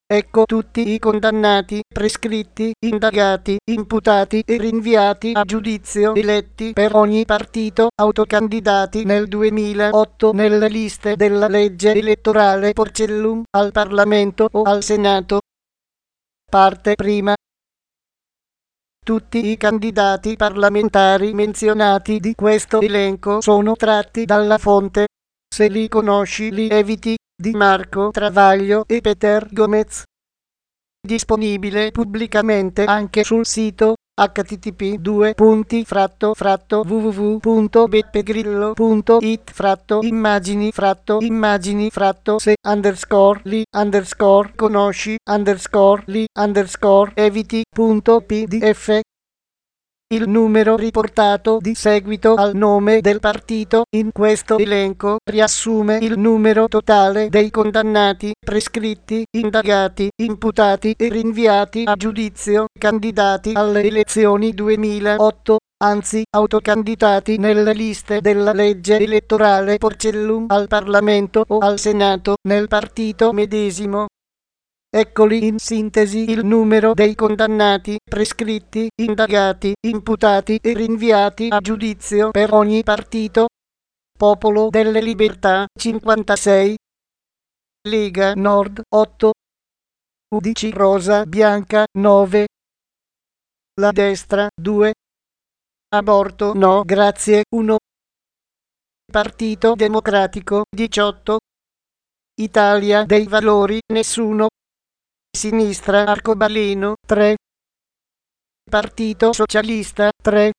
Ecco tutti i condannati, prescritti, indagati, imputati e rinviati a giudizio eletti per ogni partito, autocandidati nel 2008 nelle liste della legge elettorale Porcellum, al Parlamento o al Senato. Parte prima. Tutti i candidati parlamentari menzionati di questo elenco sono tratti dalla fonte. Se li conosci li eviti. Di Marco Travaglio e Peter Gomez. Disponibile pubblicamente anche sul sito http://www.beppegrillo.it/immagini-li_se_eviti.pdf. Il numero riportato di seguito al nome del partito in questo elenco riassume il numero totale dei condannati, prescritti, indagati, imputati e rinviati a giudizio, candidati alle elezioni 2008, anzi autocandidati nelle liste della legge elettorale Porcellum al Parlamento o al Senato nel partito medesimo. Eccoli in sintesi il numero dei condannati, prescritti, indagati, imputati e rinviati a giudizio per ogni partito. Popolo delle Libertà 56, Lega Nord 8, UDC Rosa Bianca 9, La Destra 2, Aborto no grazie 1, Partito Democratico 18, Italia dei Valori nessuno, Sinistra Arcobaleno 3, Partito Socialista 3.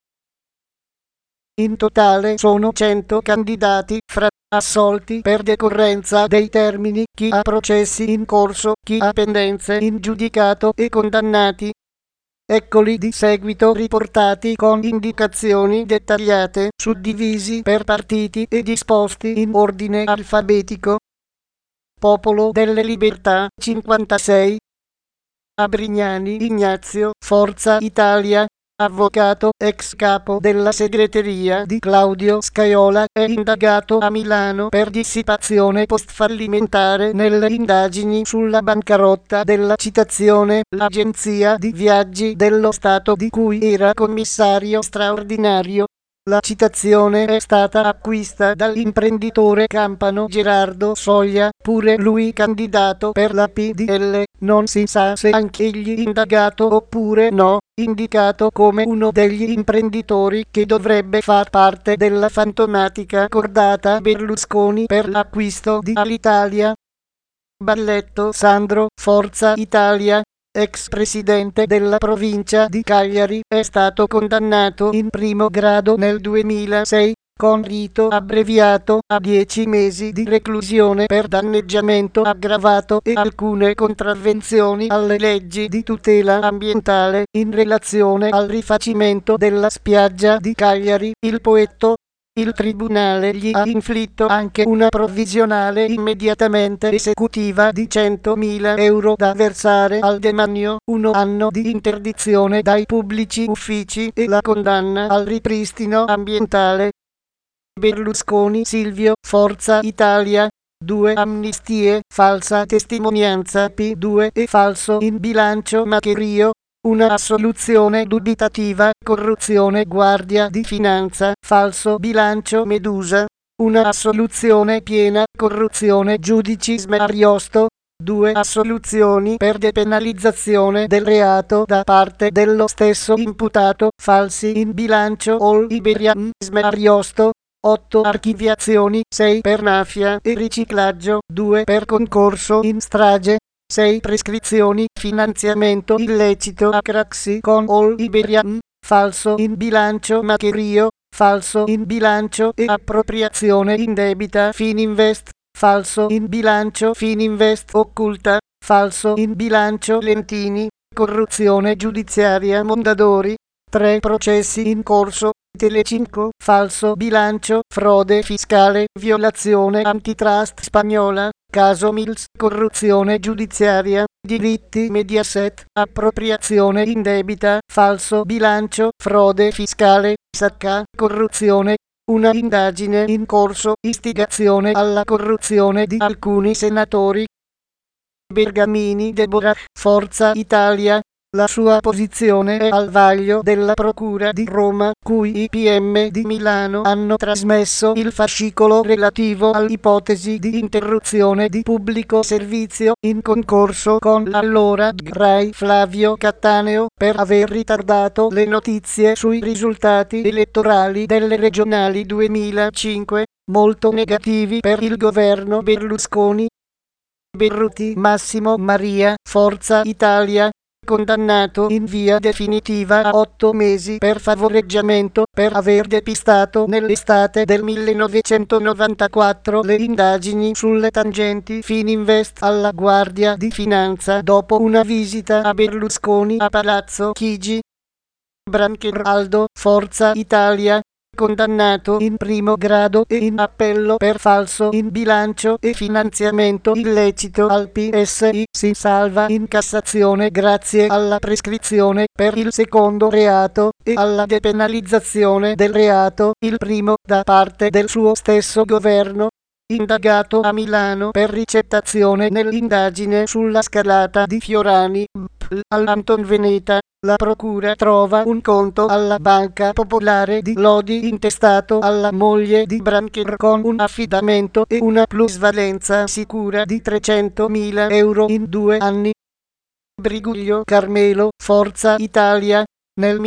In totale sono 100 candidati, fra assolti per decorrenza dei termini, chi ha processi in corso, chi ha pendenze in giudicato e condannati. Eccoli di seguito riportati con indicazioni dettagliate, suddivisi per partiti e disposti in ordine alfabetico. Popolo delle Libertà 56, Abrignani Ignazio, Forza Italia, avvocato, ex capo della segreteria di Claudio Scajola, è indagato a Milano per dissipazione postfallimentare nelle indagini sulla bancarotta della Citazione, l'agenzia di viaggi dello Stato di cui era commissario straordinario. La Citazione è stata acquista dall'imprenditore campano Gerardo Soglia, pure lui candidato per la PDL, non si sa se anch'egli indagato oppure no, indicato come uno degli imprenditori che dovrebbe far parte della fantomatica cordata Berlusconi per l'acquisto di Alitalia. Balletto Sandro, Forza Italia, ex presidente della provincia di Cagliari, è stato condannato in primo grado nel 2006, con rito abbreviato, a 10 mesi di reclusione per danneggiamento aggravato e alcune contravvenzioni alle leggi di tutela ambientale in relazione al rifacimento della spiaggia di Cagliari. Il poetto. Il tribunale gli ha inflitto anche una provvisionale immediatamente esecutiva di 100.000 euro da versare al demanio, 1 anno di interdizione dai pubblici uffici e la condanna al ripristino ambientale. Berlusconi Silvio, Forza Italia. 2 amnistie, falsa testimonianza P2 e falso in bilancio Macherio. Una assoluzione dubitativa, corruzione Guardia di Finanza, falso bilancio Medusa. Una assoluzione piena, corruzione Giudici Ariosto. 2 assoluzioni per depenalizzazione del reato da parte dello stesso imputato, falsi in bilancio All Iberia Ariosto. 8 archiviazioni, 6 per mafia e riciclaggio, 2 per concorso in strage. 6 prescrizioni, finanziamento illecito a Craxi con All Iberia, falso in bilancio Macherio, falso in bilancio e appropriazione indebita Fininvest, falso in bilancio Fininvest occulta, falso in bilancio Lentini, corruzione giudiziaria Mondadori. 3 processi in corso, Telecinco, falso bilancio, frode fiscale, violazione antitrust spagnola, caso Mills, corruzione giudiziaria, diritti Mediaset, appropriazione indebita, falso bilancio, frode fiscale, sacca, corruzione. Una indagine in corso, istigazione alla corruzione di alcuni senatori. Bergamini Deborah, Forza Italia. La sua posizione è al vaglio della Procura di Roma, cui i PM di Milano hanno trasmesso il fascicolo relativo all'ipotesi di interruzione di pubblico servizio in concorso con l'allora GRAI Flavio Cattaneo per aver ritardato le notizie sui risultati elettorali delle regionali 2005, molto negativi per il governo Berlusconi. Berruti Massimo Maria, Forza Italia. Condannato in via definitiva a 8 mesi per favoreggiamento per aver depistato nell'estate del 1994 le indagini sulle tangenti Fininvest alla Guardia di Finanza dopo una visita a Berlusconi a Palazzo Chigi. Brancher Aldo, Forza Italia. Condannato in primo grado e in appello per falso in bilancio e finanziamento illecito al PSI, si salva in Cassazione grazie alla prescrizione per il secondo reato e alla depenalizzazione del reato, il primo, da parte del suo stesso governo. Indagato a Milano per ricettazione nell'indagine sulla scalata di Fiorani all'Anton Veneta, la procura trova un conto alla Banca Popolare di Lodi intestato alla moglie di Brancher con un affidamento e una plusvalenza sicura di 300.000 euro in 2 anni. Briguglio Carmelo, Forza Italia. Nel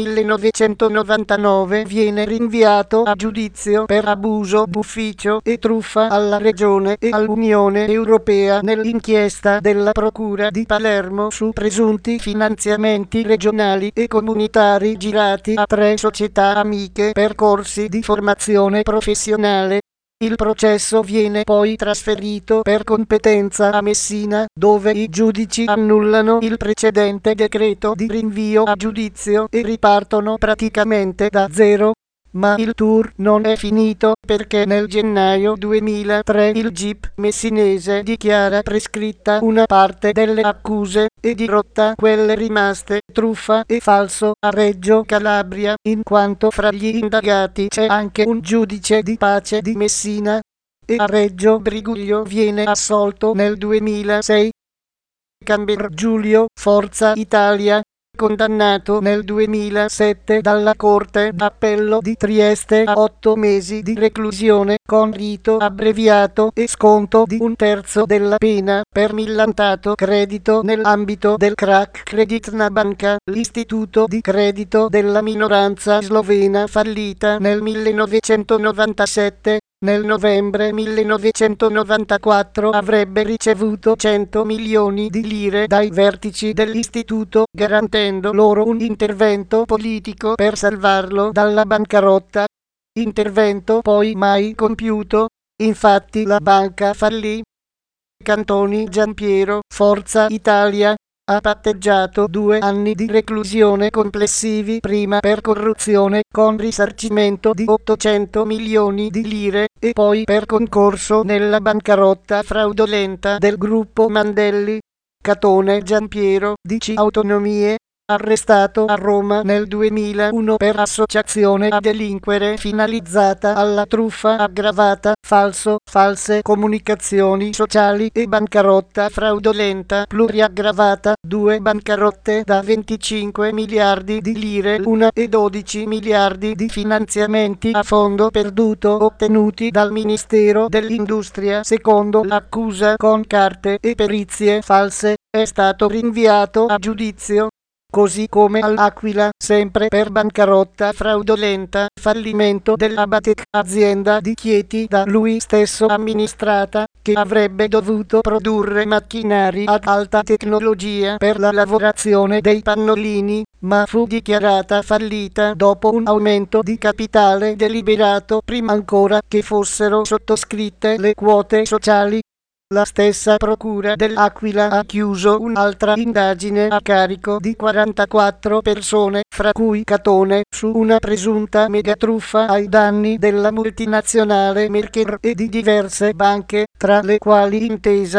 1999 viene rinviato a giudizio per abuso d'ufficio e truffa alla Regione e all'Unione Europea nell'inchiesta della Procura di Palermo su presunti finanziamenti regionali e comunitari girati a 3 società amiche per corsi di formazione professionale. Il processo viene poi trasferito per competenza a Messina, dove i giudici annullano il precedente decreto di rinvio a giudizio e ripartono praticamente da zero. Ma il tour non è finito, perché nel gennaio 2003 il GIP messinese dichiara prescritta una parte delle accuse e dirotta quelle rimaste, truffa e falso, a Reggio Calabria, in quanto fra gli indagati c'è anche un giudice di pace di Messina. E a Reggio Briguglio viene assolto nel 2006. Camber Giulio, Forza Italia. Condannato nel 2007 dalla Corte d'Appello di Trieste a 8 mesi di reclusione con rito abbreviato e sconto di 1/3 della pena per millantato credito nell'ambito del crack Kreditna Banka, l'istituto di credito della minoranza slovena fallita nel 1997. Nel novembre 1994 avrebbe ricevuto 100 milioni di lire dai vertici dell'istituto, garantendo loro un intervento politico per salvarlo dalla bancarotta. Intervento poi mai compiuto. Infatti la banca fallì. Cantoni Giampiero, Forza Italia. Ha patteggiato 2 anni di reclusione complessivi prima per corruzione con risarcimento di 800 milioni di lire e poi per concorso nella bancarotta fraudolenta del gruppo Mandelli. Catone Giampiero, 10 autonomie. Arrestato a Roma nel 2001 per associazione a delinquere finalizzata alla truffa aggravata, false comunicazioni sociali e bancarotta fraudolenta pluriaggravata, 2 bancarotte da 25 miliardi di lire, 1 e 12 miliardi di finanziamenti a fondo perduto ottenuti dal Ministero dell'Industria secondo l'accusa con carte e perizie false. È stato rinviato a giudizio. Così come all'Aquila, sempre per bancarotta fraudolenta, fallimento della Batec, azienda di Chieti da lui stesso amministrata, che avrebbe dovuto produrre macchinari ad alta tecnologia per la lavorazione dei pannolini, ma fu dichiarata fallita dopo un aumento di capitale deliberato prima ancora che fossero sottoscritte le quote sociali. La stessa procura dell'Aquila ha chiuso un'altra indagine a carico di 44 persone, fra cui Catone, su una presunta megatruffa ai danni della multinazionale Mercer e di diverse banche, tra le quali Intesa.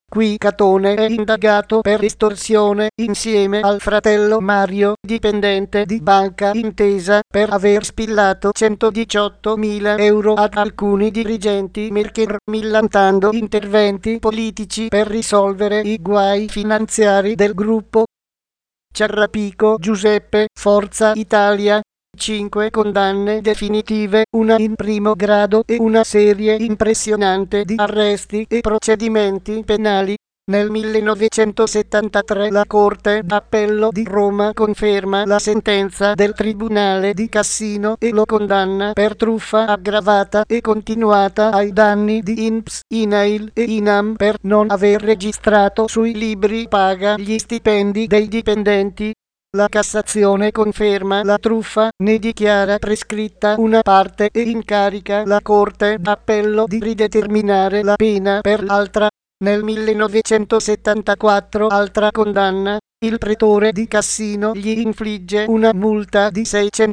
Qui Catone è indagato per estorsione insieme al fratello Mario, dipendente di Banca Intesa, per aver spillato 118.000 euro ad alcuni dirigenti Merker, millantando interventi politici per risolvere i guai finanziari del gruppo. Ciarrapico Giuseppe, Forza Italia. 5 condanne definitive, una in primo grado e una serie impressionante di arresti e procedimenti penali. Nel 1973 la Corte d'Appello di Roma conferma la sentenza del Tribunale di Cassino e lo condanna per truffa aggravata e continuata ai danni di INPS, INAIL e INAM per non aver registrato sui libri paga gli stipendi dei dipendenti. La Cassazione conferma la truffa, ne dichiara prescritta una parte e incarica la Corte d'Appello di rideterminare la pena per l'altra. Nel 1974 altra condanna. Il pretore di Cassino gli infligge una multa di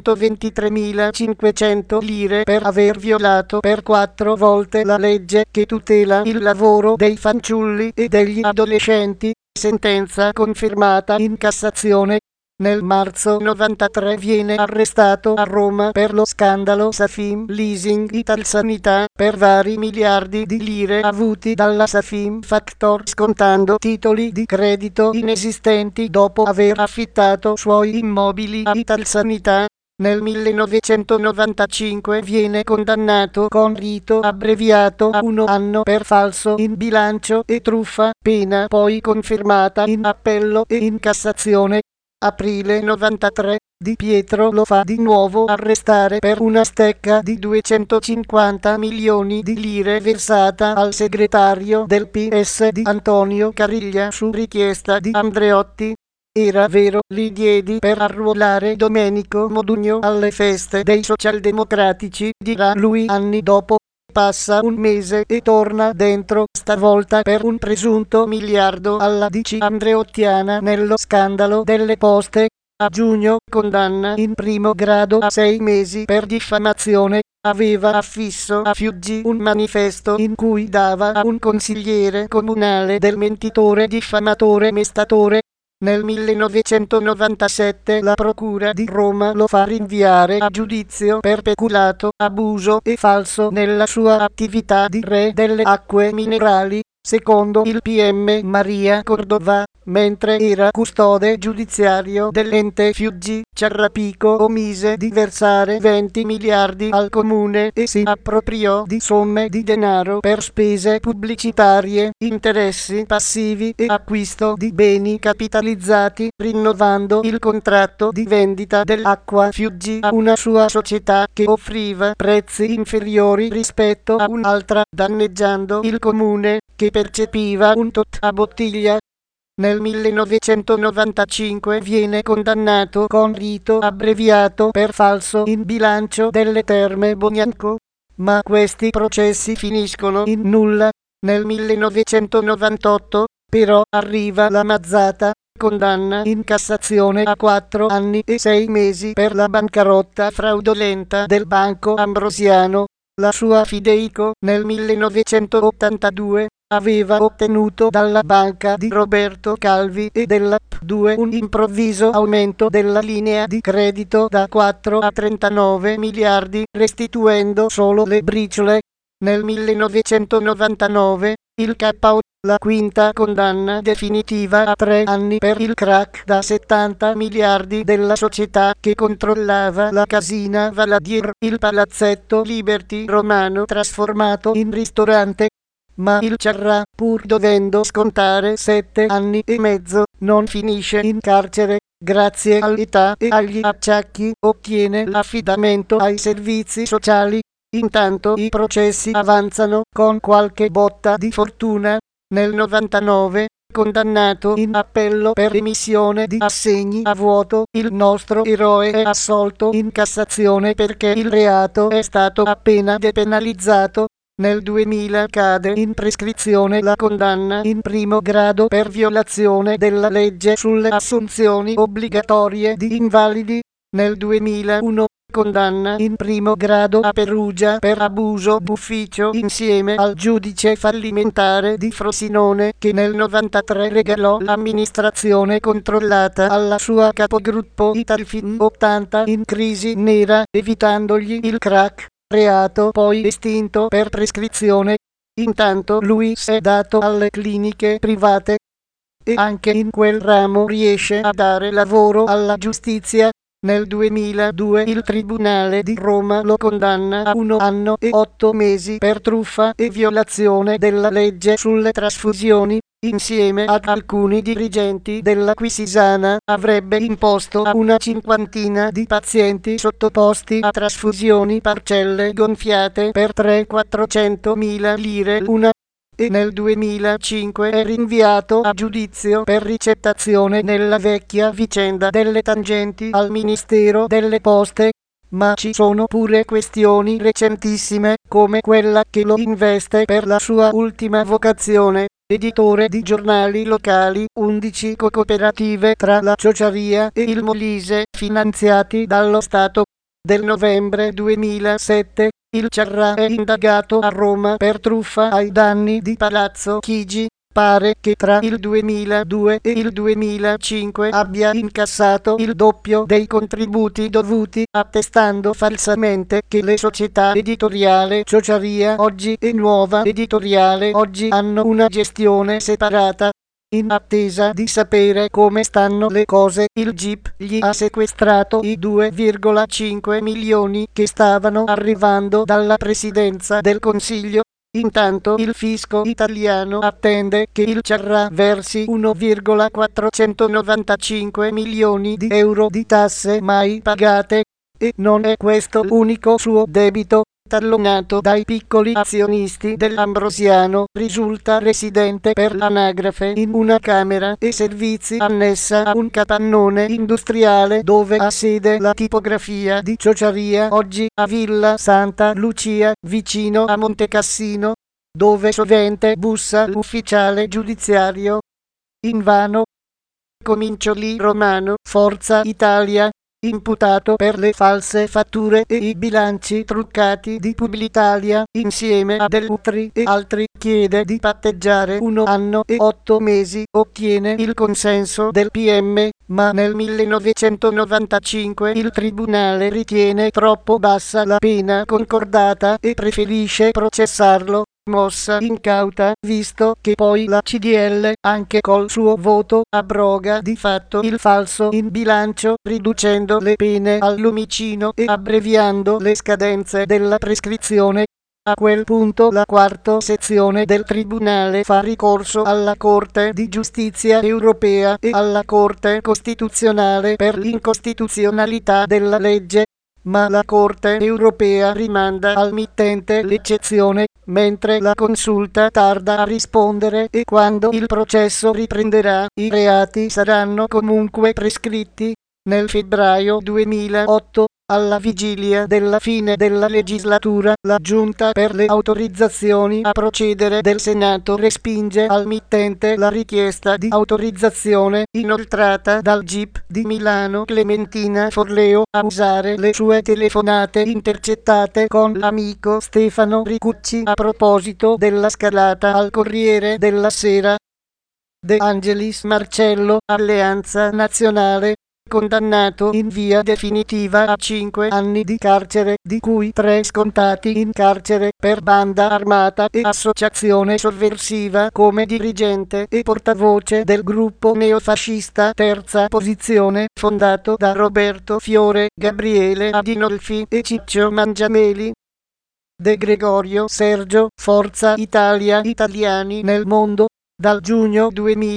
623.500 lire per aver violato per 4 volte la legge che tutela il lavoro dei fanciulli e degli adolescenti. Sentenza confermata in Cassazione. Nel marzo 93 viene arrestato a Roma per lo scandalo Safim Leasing Italsanità per vari miliardi di lire avuti dalla Safim Factor scontando titoli di credito inesistenti dopo aver affittato suoi immobili a Italsanità. Nel 1995 viene condannato con rito abbreviato a 1 anno per falso in bilancio e truffa, pena poi confermata in appello e in Cassazione. Aprile 93, Di Pietro lo fa di nuovo arrestare per una stecca di 250 milioni di lire versata al segretario del PS di Antonio Cariglia su richiesta di Andreotti. Era vero, li diedi per arruolare Domenico Modugno alle feste dei socialdemocratici, dirà lui anni dopo. Passa un mese e torna dentro, stavolta per un presunto miliardo alla DC andreottiana nello scandalo delle poste. A giugno condanna in primo grado a 6 mesi per diffamazione. Aveva affisso a Fiuggi un manifesto in cui dava a un consigliere comunale del mentitore diffamatore mestatore. Nel 1997 la Procura di Roma lo fa rinviare a giudizio per peculato, abuso e falso nella sua attività di re delle acque minerali, secondo il PM Maria Cordova, mentre era custode giudiziario dell'ente Fiuggi. Ciarrapico omise di versare 20 miliardi al comune e si appropriò di somme di denaro per spese pubblicitarie, interessi passivi e acquisto di beni capitalizzati, rinnovando il contratto di vendita dell'acqua Fiuggi a una sua società che offriva prezzi inferiori rispetto a un'altra, danneggiando il comune, che percepiva un tot a bottiglia. Nel 1995 viene condannato con rito abbreviato per falso in bilancio delle Terme Bognanco, ma questi processi finiscono in nulla. Nel 1998, però, arriva la mazzata, condanna in Cassazione a 4 anni e 6 mesi per la bancarotta fraudolenta del Banco Ambrosiano. La sua Fideico, nel 1982, aveva ottenuto dalla banca di Roberto Calvi e della P2 un improvviso aumento della linea di credito da 4 a 39 miliardi, restituendo solo le briciole. Nel 1999, il KO, la quinta condanna definitiva a 3 anni per il crack da 70 miliardi della società che controllava la Casina Valadier, il palazzetto Liberty romano trasformato in ristorante. Ma il Ciarra, pur dovendo scontare 7 anni e mezzo, non finisce in carcere. Grazie all'età e agli acciacchi ottiene l'affidamento ai servizi sociali. Intanto i processi avanzano con qualche botta di fortuna. Nel 99, condannato in appello per emissione di assegni a vuoto, il nostro eroe è assolto in Cassazione perché il reato è stato appena depenalizzato. Nel 2000 cade in prescrizione la condanna in primo grado per violazione della legge sulle assunzioni obbligatorie di invalidi. Nel 2001 condanna in primo grado a Perugia per abuso d'ufficio insieme al giudice fallimentare di Frosinone che nel 93 regalò l'amministrazione controllata alla sua capogruppo Italfin 80 in crisi nera, evitandogli il crack, reato poi estinto per prescrizione. Intanto lui s'è dato alle cliniche private e anche in quel ramo riesce a dare lavoro alla giustizia. Nel 2002 il Tribunale di Roma lo condanna a 1 anno e 8 mesi per truffa e violazione della legge sulle trasfusioni. Insieme ad alcuni dirigenti della Quisisana avrebbe imposto a una cinquantina di pazienti sottoposti a trasfusioni parcelle gonfiate per 300-400 mila lire una, e nel 2005 è rinviato a giudizio per ricettazione nella vecchia vicenda delle tangenti al Ministero delle Poste. Ma ci sono pure questioni recentissime, come quella che lo investe per la sua ultima vocazione, editore di giornali locali, 11 cooperative tra la Ciociaria e il Molise, finanziati dallo Stato. Del novembre 2007, il Ciarra è indagato a Roma per truffa ai danni di Palazzo Chigi. Pare che tra il 2002 e il 2005 abbia incassato il doppio dei contributi dovuti, attestando falsamente che le società editoriale Ciociaria Oggi e Nuova Editoriale Oggi hanno una gestione separata. In attesa di sapere come stanno le cose, il GIP gli ha sequestrato i 2,5 milioni che stavano arrivando dalla Presidenza del Consiglio. Intanto il fisco italiano attende che il Ciarra versi 1,495 milioni di euro di tasse mai pagate. E non è questo l'unico suo debito. Tallonato dai piccoli azionisti dell'Ambrosiano, risulta residente per l'anagrafe in una camera e servizi annessa a un capannone industriale dove ha sede la tipografia di Ciociaria Oggi a Villa Santa Lucia, vicino a Montecassino, dove sovente bussa l'ufficiale giudiziario. Invano. Comincioli Romano, Forza Italia, imputato per le false fatture e i bilanci truccati di Publitalia, insieme a Dell'Utri e altri, chiede di patteggiare 1 anno e 8 mesi, ottiene il consenso del PM, ma nel 1995 il tribunale ritiene troppo bassa la pena concordata e preferisce processarlo. Mossa incauta, visto che poi la CDL, anche col suo voto, abroga di fatto il falso in bilancio, riducendo le pene al lumicino e abbreviando le scadenze della prescrizione. A quel punto la quarta sezione del Tribunale fa ricorso alla Corte di Giustizia europea e alla Corte Costituzionale per l'incostituzionalità della legge, ma la Corte europea rimanda al mittente l'eccezione, mentre la Consulta tarda a rispondere e quando il processo riprenderà, i reati saranno comunque prescritti. Nel febbraio 2008, alla vigilia della fine della legislatura, la Giunta per le autorizzazioni a procedere del Senato respinge al mittente la richiesta di autorizzazione inoltrata dal GIP di Milano Clementina Forleo a usare le sue telefonate intercettate con l'amico Stefano Ricucci a proposito della scalata al Corriere della Sera. De Angelis Marcello, Alleanza Nazionale, condannato in via definitiva a 5 anni di carcere, di cui 3 scontati in carcere per banda armata e associazione sovversiva come dirigente e portavoce del gruppo neofascista Terza Posizione, fondato da Roberto Fiore, Gabriele Adinolfi e Ciccio Mangiameli. De Gregorio Sergio, Forza Italia Italiani nel mondo. Dal giugno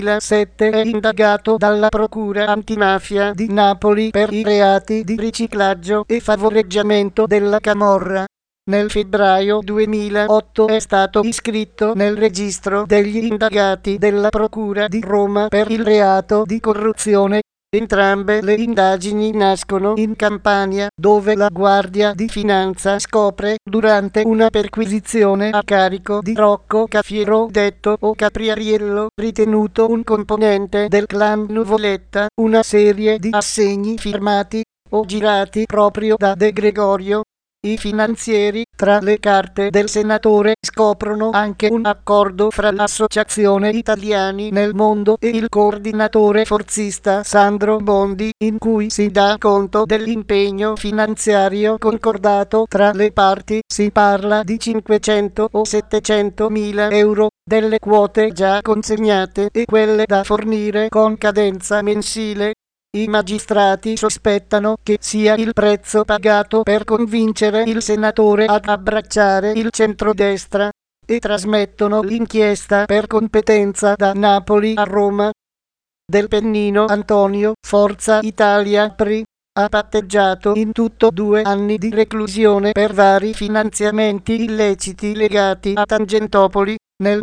2007 è indagato dalla Procura Antimafia di Napoli per i reati di riciclaggio e favoreggiamento della camorra. Nel febbraio 2008 è stato iscritto nel registro degli indagati della Procura di Roma per il reato di corruzione. Entrambe le indagini nascono in Campania, dove la Guardia di Finanza scopre, durante una perquisizione a carico di Rocco Cafiero detto O Capriariello, ritenuto un componente del clan Nuvoletta, una serie di assegni firmati o girati proprio da De Gregorio. I finanzieri, tra le carte del senatore, scoprono anche un accordo fra l'Associazione Italiani nel Mondo e il coordinatore forzista Sandro Bondi, in cui si dà conto dell'impegno finanziario concordato tra le parti. Si parla di 500 o 700 mila euro, delle quote già consegnate e quelle da fornire con cadenza mensile. I magistrati sospettano che sia il prezzo pagato per convincere il senatore ad abbracciare il centrodestra e trasmettono l'inchiesta per competenza da Napoli a Roma. Del Pennino Antonio, Forza Italia PRI, ha patteggiato in tutto 2 anni di reclusione per vari finanziamenti illeciti legati a Tangentopoli. Nel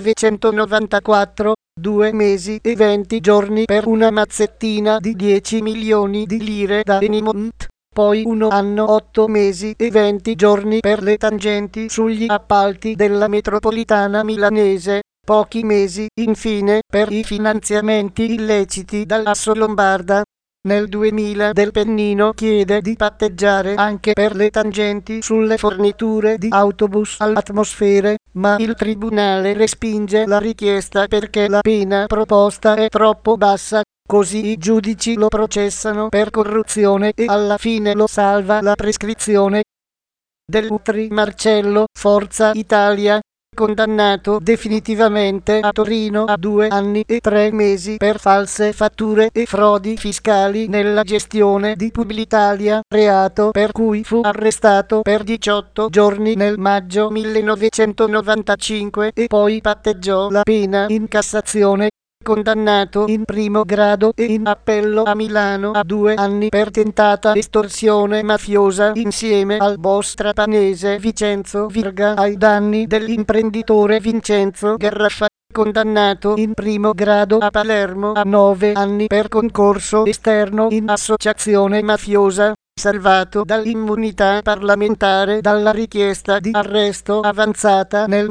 1994, 2 mesi e 20 giorni per una mazzettina di 10 milioni di lire da Enimont, poi 1 anno 8 mesi e 20 giorni per le tangenti sugli appalti della metropolitana milanese, pochi mesi, infine, per i finanziamenti illeciti dall'Asso Lombarda. Nel 2000 Del Pennino chiede di patteggiare anche per le tangenti sulle forniture di autobus all'Atmosfere, ma il tribunale respinge la richiesta perché la pena proposta è troppo bassa, così i giudici lo processano per corruzione e alla fine lo salva la prescrizione. Dell'Utri Marcello, Forza Italia, condannato definitivamente a Torino a 2 anni e 3 mesi per false fatture e frodi fiscali nella gestione di Publitalia, reato per cui fu arrestato per 18 giorni nel maggio 1995 e poi patteggiò la pena in Cassazione. Condannato in primo grado e in appello a Milano a 2 anni per tentata estorsione mafiosa insieme al boss trapanese Vincenzo Virga ai danni dell'imprenditore Vincenzo Garraffa. Condannato in primo grado a Palermo a 9 anni per concorso esterno in associazione mafiosa, salvato dall'immunità parlamentare dalla richiesta di arresto avanzata nel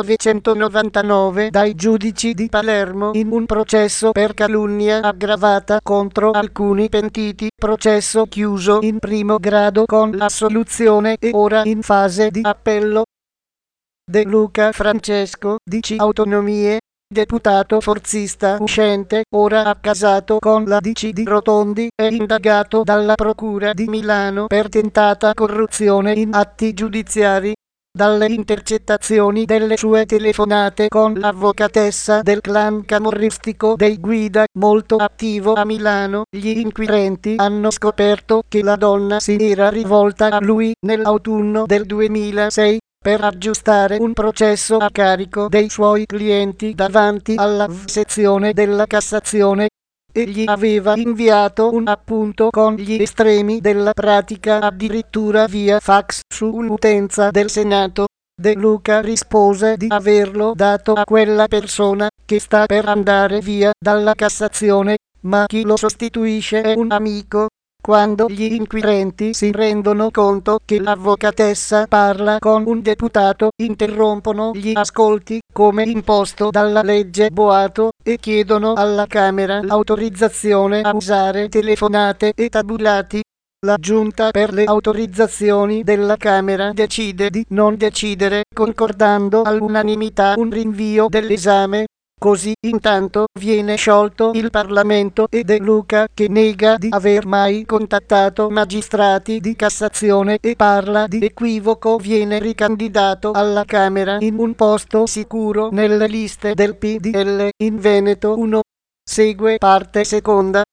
1999 dai giudici di Palermo in un processo per calunnia aggravata contro alcuni pentiti, processo chiuso in primo grado con l'assoluzione e ora in fase di appello. De Luca Francesco, DC Autonomie, deputato forzista uscente, ora accasato con la DC di Rotondi, è indagato dalla Procura di Milano per tentata corruzione in atti giudiziari. Dalle intercettazioni delle sue telefonate con l'avvocatessa del clan camorristico dei Guida, molto attivo a Milano, gli inquirenti hanno scoperto che la donna si era rivolta a lui nell'autunno del 2006 per aggiustare un processo a carico dei suoi clienti davanti alla sezione della Cassazione. Egli aveva inviato un appunto con gli estremi della pratica addirittura via fax su un'utenza del Senato. De Luca rispose di averlo dato a quella persona che sta per andare via dalla Cassazione, ma chi lo sostituisce è un amico. Quando gli inquirenti si rendono conto che l'avvocatessa parla con un deputato, interrompono gli ascolti, come imposto dalla legge Boato, e chiedono alla Camera l'autorizzazione a usare telefonate e tabulati. La Giunta per le autorizzazioni della Camera decide di non decidere, concordando all'unanimità un rinvio dell'esame. Così intanto viene sciolto il Parlamento e De Luca, che nega di aver mai contattato magistrati di Cassazione e parla di equivoco, viene ricandidato alla Camera in un posto sicuro nelle liste del PDL in Veneto 1. Segue parte seconda.